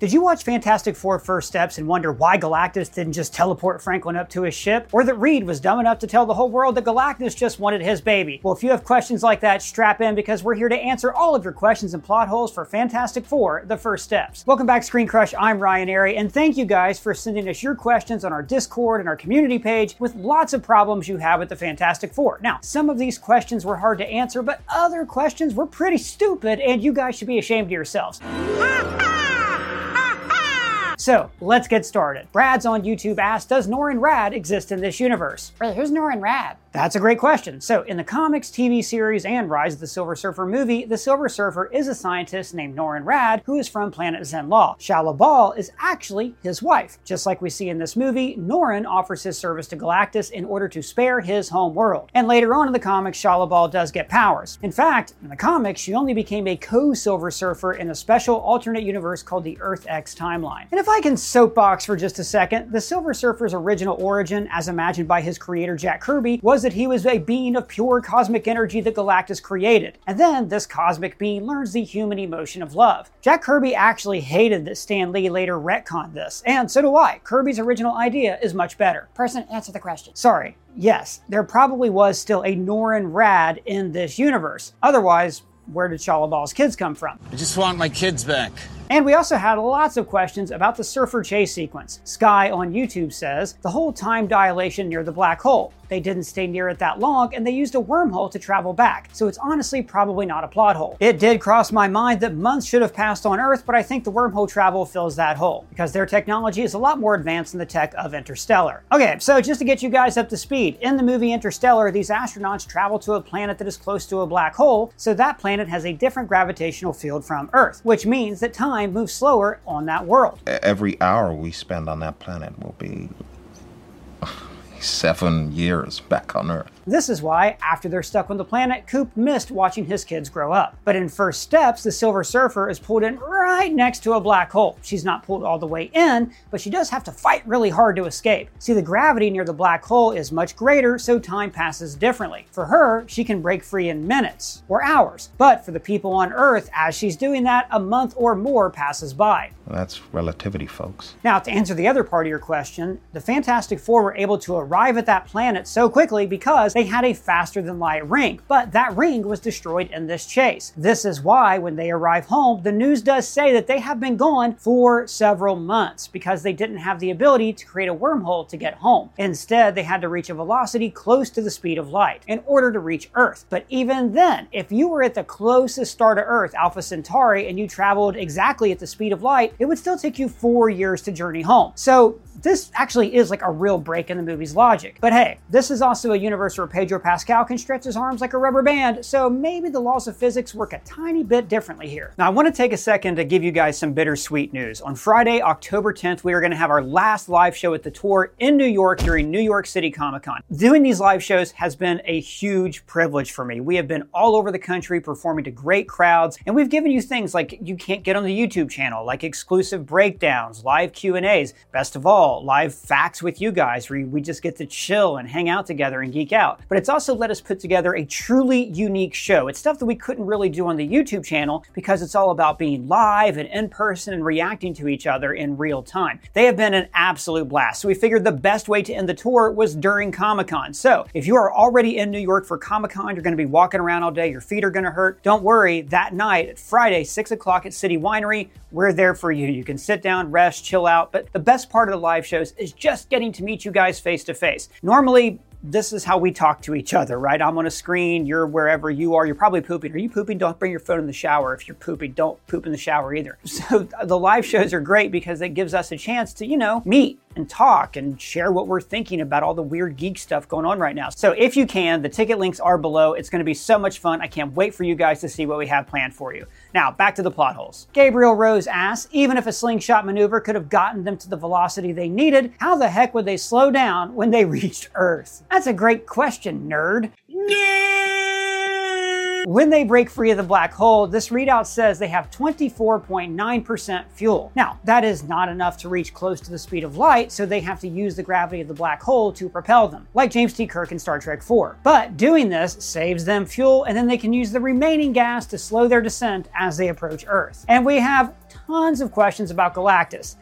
Did you watch Fantastic Four First Steps and wonder why Galactus didn't just teleport Franklin up to his ship? Or that Reed was dumb enough to tell the whole world that Galactus just wanted his baby? Well, if you have questions like that, strap in because we're here to answer all of your questions and plot holes for Fantastic Four The First Steps. Welcome back, Screen Crush. I'm Ryan Airy, and thank you guys for sending us your questions on our Discord and our community page with lots of problems you have with the Fantastic Four. Now, some of these questions were hard to answer, but other questions were pretty stupid, and you guys should be ashamed of yourselves. So, let's get started. Brad's on YouTube asked, does Norrin Radd exist in this universe? Wait, who's Norrin Radd? That's a great question. So, in the comics, TV series, and Rise of the Silver Surfer movie, the Silver Surfer is a scientist named Norrin Radd who is from planet Zenn-La. Shala Bal is actually his wife. Just like we see in this movie, Norrin offers his service to Galactus in order to spare his home world. And later on in the comics, Shala Bal does get powers. In fact, in the comics, she only became a co-Silver Surfer in a special alternate universe called the Earth X timeline. And if I can soapbox for just a second, the Silver Surfer's original origin, as imagined by his creator Jack Kirby, was that he was a being of pure cosmic energy that Galactus created. And then this cosmic being learns the human emotion of love. Jack Kirby actually hated that Stan Lee later retconned this, and so do I. Kirby's original idea is much better. Person, answer the question. Sorry. Yes, there probably was still a Norrin Radd in this universe. Otherwise, where did Shala Bal's kids come from? I just want my kids back. And we also had lots of questions about the Surfer chase sequence. Sky on YouTube says, the whole time dilation near the black hole. They didn't stay near it that long, and they used a wormhole to travel back, so it's honestly probably not a plot hole. It did cross my mind that months should have passed on Earth, but I think the wormhole travel fills that hole, because their technology is a lot more advanced than the tech of Interstellar. Okay, so just to get you guys up to speed, in the movie Interstellar, these astronauts travel to a planet that is close to a black hole, so that planet has a different gravitational field from Earth, which means that time moves slower on that world. Every hour we spend on that planet will be 7 years back on Earth. This is why, after they're stuck on the planet, Coop missed watching his kids grow up. But in First Steps, the Silver Surfer is pulled in right next to a black hole. She's not pulled all the way in, but she does have to fight really hard to escape. See, the gravity near the black hole is much greater, so time passes differently. For her, she can break free in minutes or hours. But for the people on Earth, as she's doing that, a month or more passes by. Well, that's relativity, folks. Now, to answer the other part of your question, the Fantastic Four were able to arrive at that planet so quickly because they had a faster-than-light ring, but that ring was destroyed in this chase. This is why, when they arrive home, the news does say that they have been gone for several months because they didn't have the ability to create a wormhole to get home. Instead, they had to reach a velocity close to the speed of light in order to reach Earth. But even then, if you were at the closest star to Earth, Alpha Centauri, and you traveled exactly at the speed of light, it would still take you 4 years to journey home. So this actually is like a real break in the movie's logic. But hey, this is also a universe where Pedro Pascal can stretch his arms like a rubber band, so maybe the laws of physics work a tiny bit differently here. Now, I want to take a second to give you guys some bittersweet news. On Friday, October 10th, we are going to have our last live show at the tour in New York during New York City Comic Con. Doing these live shows has been a huge privilege for me. We have been all over the country performing to great crowds, and we've given you things like you can't get on the YouTube channel, like exclusive breakdowns, live Q&As, best of all, live facts with you guys where we just get to chill and hang out together and geek out. But it's also let us put together a truly unique show. It's stuff that we couldn't really do on the YouTube channel because it's all about being live and in person and reacting to each other in real time. They have been an absolute blast. So we figured the best way to end the tour was during Comic-Con. So if you are already in New York for Comic-Con, you're going to be walking around all day, your feet are going to hurt. Don't worry, that night at Friday, 6 o'clock at City Winery, we're there for you. You can sit down, rest, chill out. But the best part of the live shows is just getting to meet you guys face to face. Normally, this is how we talk to each other, right? I'm on a screen, you're wherever you are, you're probably pooping. Are you pooping? Don't bring your phone in the shower. If you're pooping, don't poop in the shower either. So the live shows are great because it gives us a chance to, meet and talk and share what we're thinking about all the weird geek stuff going on right now. So if you can, the ticket links are below. It's going to be so much fun. I can't wait for you guys to see what we have planned for you. Now, back to the plot holes. Gabriel Rose asks, even if a slingshot maneuver could have gotten them to the velocity they needed, how the heck would they slow down when they reached Earth? That's a great question, nerd. When they break free of the black hole, this readout says they have 24.9% fuel. Now, that is not enough to reach close to the speed of light, so they have to use the gravity of the black hole to propel them, like James T. Kirk in Star Trek IV. But doing this saves them fuel, and then they can use the remaining gas to slow their descent as they approach Earth. And we have tons of questions about Galactus.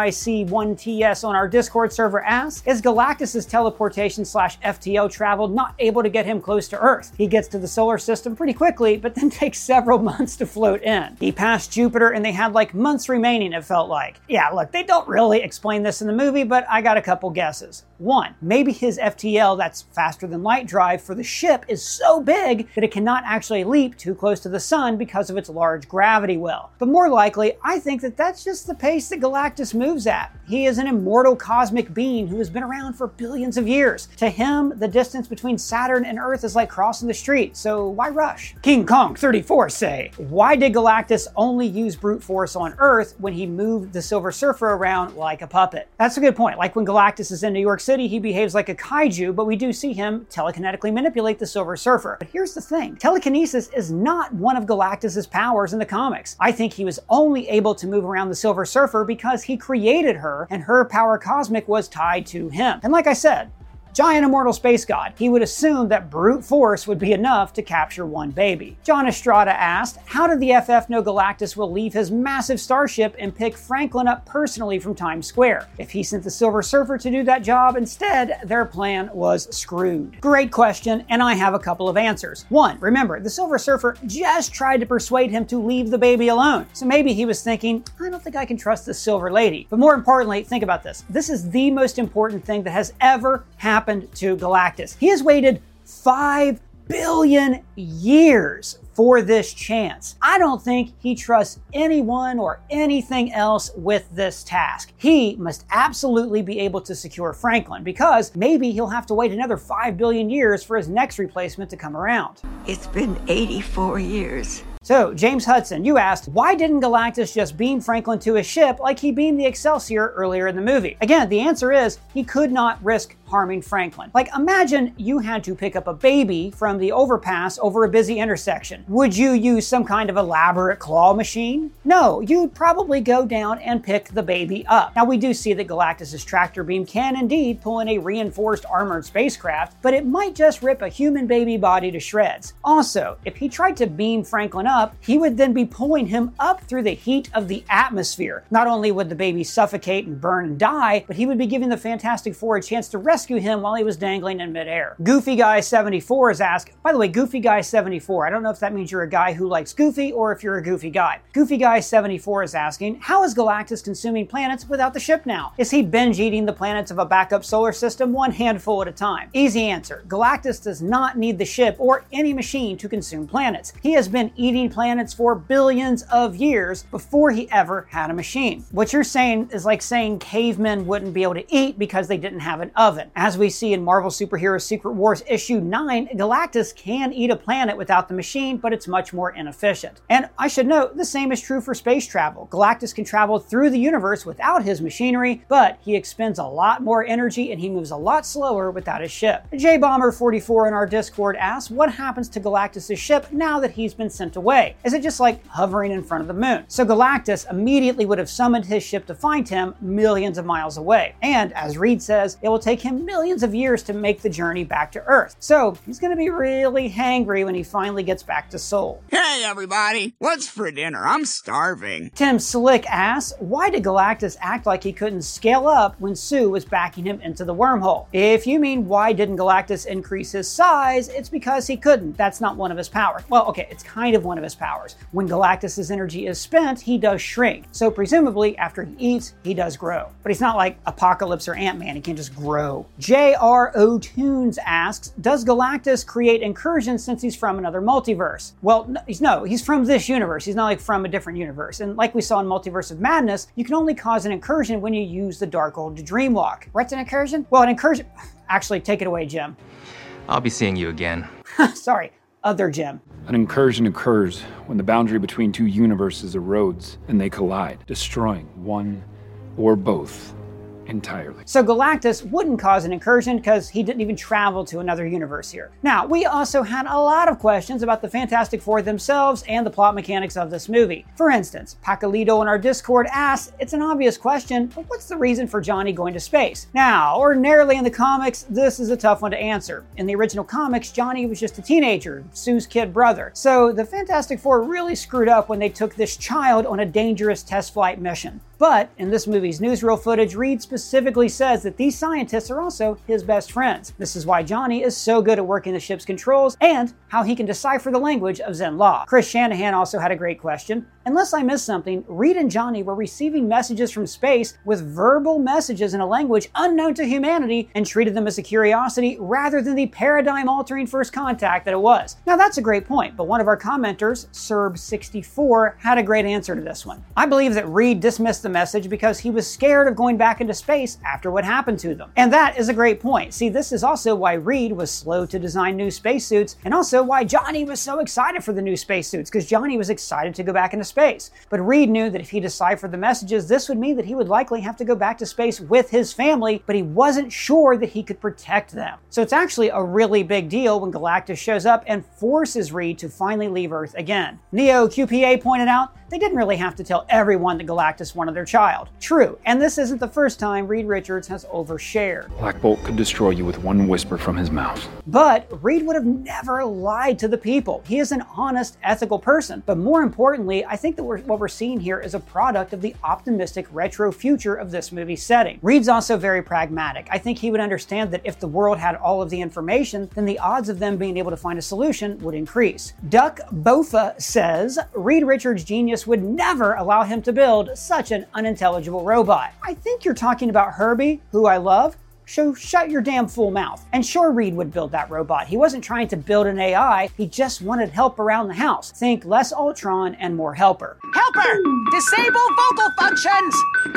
NYC1TS on our Discord server asks, is Galactus's teleportation/FTL travel not able to get him close to Earth? He gets to the solar system pretty quickly, but then takes several months to float in. He passed Jupiter and they had like months remaining, it felt like. Yeah, look, they don't really explain this in the movie, but I got a couple guesses. One, maybe his FTL, that's faster than light drive, for the ship is so big that it cannot actually leap too close to the sun because of its large gravity well. But more likely, I think that that's just the pace that Galactus moves at. He is an immortal cosmic being who has been around for billions of years. To him, the distance between Saturn and Earth is like crossing the street, so why rush? King Kong 34 say, why did Galactus only use brute force on Earth when he moved the Silver Surfer around like a puppet? That's a good point. Like when Galactus is in New York City, he behaves like a kaiju, but we do see him telekinetically manipulate the Silver Surfer. But here's the thing, telekinesis is not one of Galactus's powers in the comics. I think he was only able to move around the Silver Surfer because he created her and her power cosmic was tied to him. And like I said, giant immortal space god, he would assume that brute force would be enough to capture one baby. John Estrada asked, how did the FF know Galactus will leave his massive starship and pick Franklin up personally from Times Square? If he sent the Silver Surfer to do that job instead, their plan was screwed. Great question, and I have a couple of answers. One, remember, the Silver Surfer just tried to persuade him to leave the baby alone. So maybe he was thinking, I don't think I can trust this Silver Lady. But more importantly, think about this. This is the most important thing that has ever happened to Galactus. He has waited 5 billion years for this chance. I don't think he trusts anyone or anything else with this task. He must absolutely be able to secure Franklin because maybe he'll have to wait another 5 billion years for his next replacement to come around. It's been 84 years. So, James Hudson, you asked, why didn't Galactus just beam Franklin to his ship like he beamed the Excelsior earlier in the movie? Again, the answer is he could not risk harming Franklin. Like, imagine you had to pick up a baby from the overpass over a busy intersection. Would you use some kind of elaborate claw machine? No, you'd probably go down and pick the baby up. Now, we do see that Galactus's tractor beam can indeed pull in a reinforced armored spacecraft, but it might just rip a human baby body to shreds. Also, if he tried to beam Franklin up, he would then be pulling him up through the heat of the atmosphere. Not only would the baby suffocate and burn and die, but he would be giving the Fantastic Four a chance to rescue him while he was dangling in midair. Goofy Guy 74 is asked, by the way, Goofy Guy 74, I don't know if that means you're a guy who likes Goofy or if you're a goofy guy. Goofy Guy 74 is asking, how is Galactus consuming planets without the ship now? Is he binge eating the planets of a backup solar system one handful at a time? Easy answer, Galactus does not need the ship or any machine to consume planets. He has been eating planets for billions of years before he ever had a machine. What you're saying is like saying cavemen wouldn't be able to eat because they didn't have an oven. As we see in Marvel Superhero Secret Wars issue 9, Galactus can eat a planet without the machine, but it's much more inefficient. And I should note, the same is true for space travel. Galactus can travel through the universe without his machinery, but he expends a lot more energy and he moves a lot slower without his ship. JBomber44 in our Discord asks, what happens to Galactus' ship now that he's been sent away? Is it just like hovering in front of the moon? So Galactus immediately would have summoned his ship to find him millions of miles away. And as Reed says, it will take him millions of years to make the journey back to Earth. So he's going to be really hangry when he finally gets back to Seoul. Hey everybody, what's for dinner? I'm starving. Tim Slick asks, why did Galactus act like he couldn't scale up when Sue was backing him into the wormhole? If you mean why didn't Galactus increase his size, it's because he couldn't. That's not one of his powers. Well, okay, it's kind of one of his powers. When Galactus's energy is spent, he does shrink. So presumably, after he eats, he does grow. But he's not like Apocalypse or Ant-Man, he can just grow. J.R.O. Tunes asks, does Galactus create incursions since he's from another multiverse? Well, no, he's from this universe. He's not like from a different universe. And like we saw in Multiverse of Madness, you can only cause an incursion when you use the Darkhold to dreamwalk. What's an incursion? Well, an incursion... Actually, take it away, Jim. I'll be seeing you again. Sorry, other Jim. An incursion occurs when the boundary between two universes erodes and they collide, destroying one or both entirely. So Galactus wouldn't cause an incursion because he didn't even travel to another universe here. Now, we also had a lot of questions about the Fantastic Four themselves and the plot mechanics of this movie. For instance, Pacolito in our Discord asked, it's an obvious question, but what's the reason for Johnny going to space? Now, ordinarily in the comics, this is a tough one to answer. In the original comics, Johnny was just a teenager, Sue's kid brother. So the Fantastic Four really screwed up when they took this child on a dangerous test flight mission. But in this movie's newsreel footage, Reed specifically says that these scientists are also his best friends. This is why Johnny is so good at working the ship's controls and how he can decipher the language of Zen-La. Chris Shanahan also had a great question. Unless I missed something, Reed and Johnny were receiving messages from space with verbal messages in a language unknown to humanity and treated them as a curiosity rather than the paradigm-altering first contact that it was. Now that's a great point, but one of our commenters, Serb64, had a great answer to this one. I believe that Reed dismissed the message because he was scared of going back into space after what happened to them. And that is a great point. See, this is also why Reed was slow to design new spacesuits, and also why Johnny was so excited for the new spacesuits, because Johnny was excited to go back into space. But Reed knew that if he deciphered the messages, this would mean that he would likely have to go back to space with his family, but he wasn't sure that he could protect them. So it's actually a really big deal when Galactus shows up and forces Reed to finally leave Earth again. Neo QPA pointed out they didn't really have to tell everyone that Galactus wanted their child. True, and this isn't the first time Reed Richards has overshared. Black Bolt could destroy you with one whisper from his mouth. But Reed would have never lied to the people. He is an honest, ethical person. But more importantly, I think that what we're seeing here is a product of the optimistic retro future of this movie's setting. Reed's also very pragmatic. I think he would understand that if the world had all of the information, then the odds of them being able to find a solution would increase. Duck Bofa says, Reed Richards' genius would never allow him to build such an unintelligible robot. I think you're talking about Herbie, who I love. So shut your damn fool mouth. And sure, Reed would build that robot. He wasn't trying to build an AI, he just wanted help around the house. Think less Ultron and more Helper. Helper! Disable vocal functions!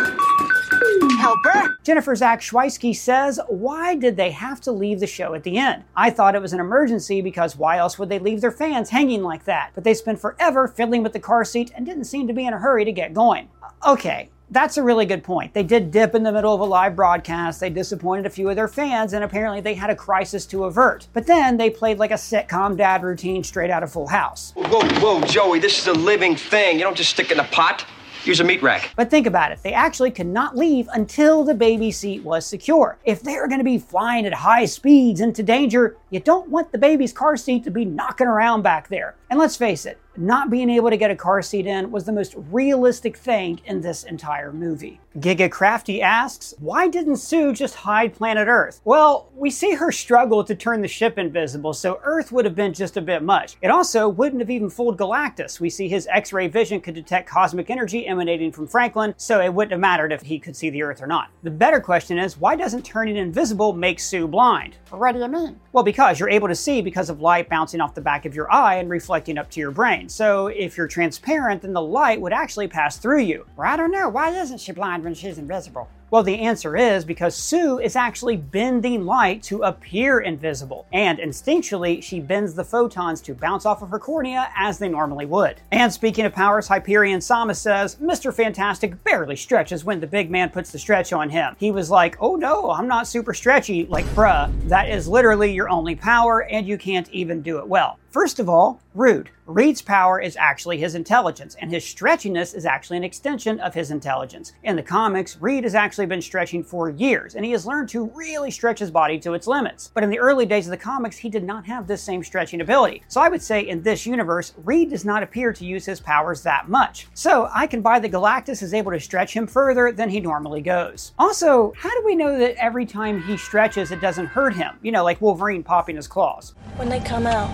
Helper? Jennifer Zach Schweisky says, why did they have to leave the show at the end? I thought it was an emergency because why else would they leave their fans hanging like that? But they spent forever fiddling with the car seat and didn't seem to be in a hurry to get going. Okay. That's a really good point. They did dip in the middle of a live broadcast, they disappointed a few of their fans, and apparently they had a crisis to avert. But then they played like a sitcom dad routine straight out of Full House. Whoa, Joey, this is a living thing. You don't just stick in the pot. Use a meat rack. But think about it. They actually could not leave until the baby seat was secure. If they're going to be flying at high speeds into danger, you don't want the baby's car seat to be knocking around back there. And let's face it, not being able to get a car seat in was the most realistic thing in this entire movie. Giga Crafty asks, why didn't Sue just hide planet Earth? Well, we see her struggle to turn the ship invisible, so Earth would have been just a bit much. It also wouldn't have even fooled Galactus. We see his X-ray vision could detect cosmic energy emanating from Franklin, so it wouldn't have mattered if he could see the Earth or not. The better question is, why doesn't turning invisible make Sue blind? What do you mean? Well, because you're able to see because of light bouncing off the back of your eye and reflecting up to your brain. So if you're transparent, then the light would actually pass through you. Well, I don't know. Why isn't she blind when she's invisible? Well, the answer is because Sue is actually bending light to appear invisible, and instinctually she bends the photons to bounce off of her cornea as they normally would. And speaking of powers, Hyperion Sama says, Mr. Fantastic barely stretches when the big man puts the stretch on him. He was like, oh no, I'm not super stretchy, like bruh, that is literally your only power and you can't even do it well. First of all, rude. Reed's power is actually his intelligence, and his stretchiness is actually an extension of his intelligence. In the comics, Reed has actually been stretching for years, and he has learned to really stretch his body to its limits. But in the early days of the comics, he did not have this same stretching ability. So I would say in this universe, Reed does not appear to use his powers that much. So I can buy that Galactus is able to stretch him further than he normally goes. Also, how do we know that every time he stretches, it doesn't hurt him? You know, like Wolverine popping his claws. When they come out,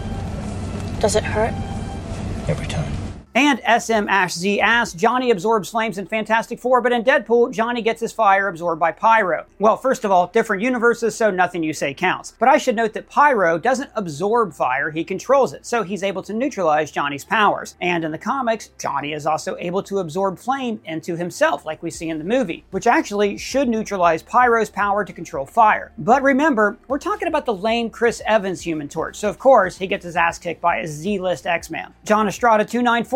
does it hurt? Every time. And SM-Z asks, Johnny absorbs flames in Fantastic Four, but in Deadpool, Johnny gets his fire absorbed by Pyro. Well, first of all, different universes, so nothing you say counts. But I should note that Pyro doesn't absorb fire, he controls it, so he's able to neutralize Johnny's powers. And in the comics, Johnny is also able to absorb flame into himself, like we see in the movie, which actually should neutralize Pyro's power to control fire. But remember, we're talking about the lame Chris Evans Human Torch, so of course, he gets his ass kicked by a Z-list X-Man. John Estrada 294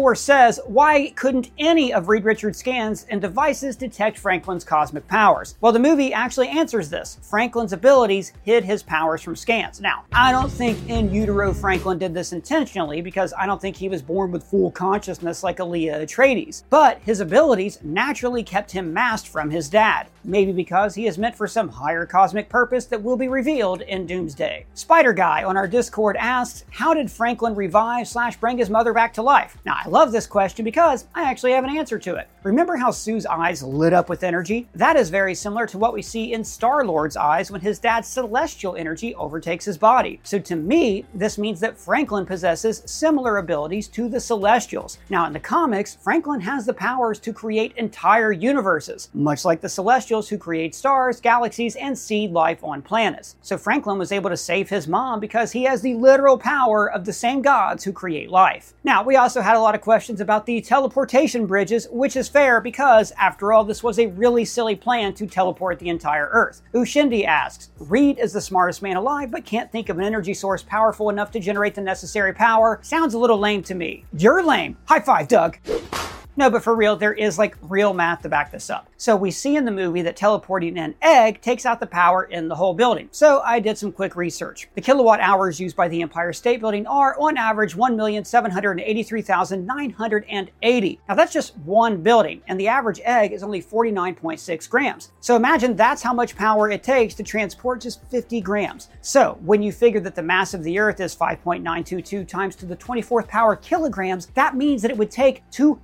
Force says, why couldn't any of Reed Richards' scans and devices detect Franklin's cosmic powers? Well, the movie actually answers this. Franklin's abilities hid his powers from scans. Now, I don't think in utero Franklin did this intentionally, because I don't think he was born with full consciousness like Aaliyah Atreides. But his abilities naturally kept him masked from his dad. Maybe because he is meant for some higher cosmic purpose that will be revealed in Doomsday. Spider Guy on our Discord asks, how did Franklin revive/bring his mother back to life? Now, I love this question because I actually have an answer to it. Remember how Sue's eyes lit up with energy? That is very similar to what we see in Star-Lord's eyes when his dad's celestial energy overtakes his body. So to me, this means that Franklin possesses similar abilities to the Celestials. Now, in the comics, Franklin has the powers to create entire universes, much like the Celestials who create stars, galaxies, and seed life on planets. So Franklin was able to save his mom because he has the literal power of the same gods who create life. Now, we also had a lot of questions about the teleportation bridges, which is fair because, after all, this was a really silly plan to teleport the entire Earth. Ushindi asks, Reed is the smartest man alive, but can't think of an energy source powerful enough to generate the necessary power. Sounds a little lame to me. You're lame. High five, Doug. No, but for real, there is real math to back this up. So we see in the movie that teleporting an egg takes out the power in the whole building. So I did some quick research. The kilowatt hours used by the Empire State Building are, on average, 1,783,980. Now that's just one building, and the average egg is only 49.6 grams. So imagine that's how much power it takes to transport just 50 grams. So when you figure that the mass of the Earth is 5.922 times to the 24th power kilograms, that means that it would take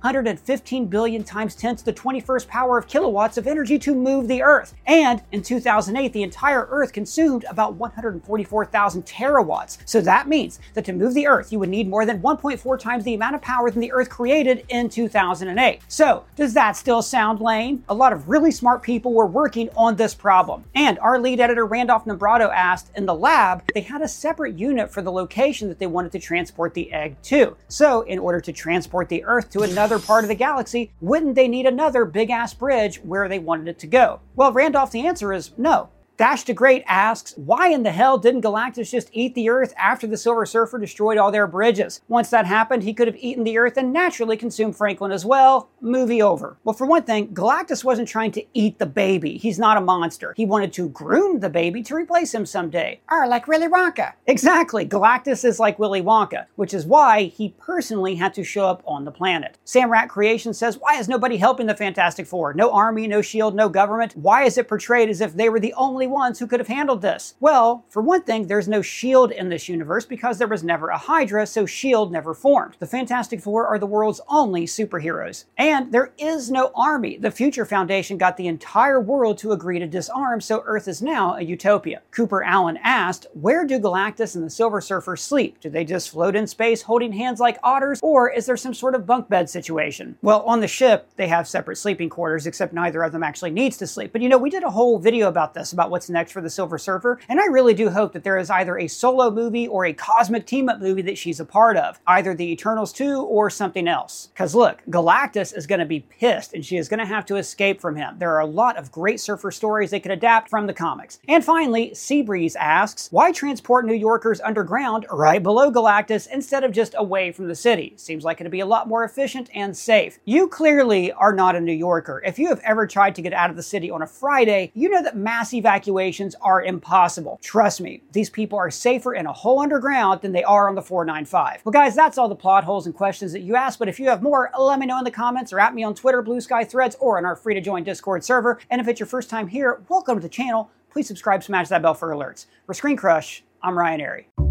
215 billion times 10 to the 21st power of kilowatts of energy to move the Earth. And in 2008, the entire Earth consumed about 144,000 terawatts. So that means that to move the Earth, you would need more than 1.4 times the amount of power than the Earth created in 2008. So does that still sound lame? A lot of really smart people were working on this problem. And our lead editor, Randolph Nombrado, asked, in the lab, they had a separate unit for the location that they wanted to transport the egg to. So in order to transport the Earth to another part of the galaxy, wouldn't they need another big-ass bridge where they wanted it to go? Well, Randolph, the answer is no. Dash the Great asks, why in the hell didn't Galactus just eat the Earth after the Silver Surfer destroyed all their bridges? Once that happened, he could have eaten the Earth and naturally consumed Franklin as well. Movie over. Well, for one thing, Galactus wasn't trying to eat the baby. He's not a monster. He wanted to groom the baby to replace him someday. Or like Willy Wonka. Exactly. Galactus is like Willy Wonka, which is why he personally had to show up on the planet. Sam Rat Creation says, why is nobody helping the Fantastic Four? No army, no shield, no government. Why is it portrayed as if they were the only ones who could have handled this? Well, for one thing, there's no shield in this universe because there was never a Hydra, so shield never formed. The Fantastic Four are the world's only superheroes. And there is no army. The Future Foundation got the entire world to agree to disarm, so Earth is now a utopia. Cooper Allen asked, where do Galactus and the Silver Surfer sleep? Do they just float in space holding hands like otters, or is there some sort of bunk bed situation? Well, on the ship, they have separate sleeping quarters, except neither of them actually needs to sleep. But you know, we did a whole video about this, about what's next for the Silver Surfer, and I really do hope that there is either a solo movie or a cosmic team-up movie that she's a part of, either the Eternals 2 or something else. Because look, Galactus is going to be pissed, and she is going to have to escape from him. There are a lot of great surfer stories they could adapt from the comics. And finally, Seabreeze asks, why transport New Yorkers underground right below Galactus instead of just away from the city? Seems like it'd be a lot more efficient and safe. You clearly are not a New Yorker. If you have ever tried to get out of the city on a Friday, you know that mass evacuations are impossible. Trust me, these people are safer in a hole underground than they are on the 495. Well guys, that's all the plot holes and questions that you asked, but if you have more, let me know in the comments or at me on Twitter, Blue Sky Threads, or on our free to join Discord server. And if it's your first time here, welcome to the channel. Please subscribe, smash that bell for alerts. For Screen Crush, I'm Ryan Airy.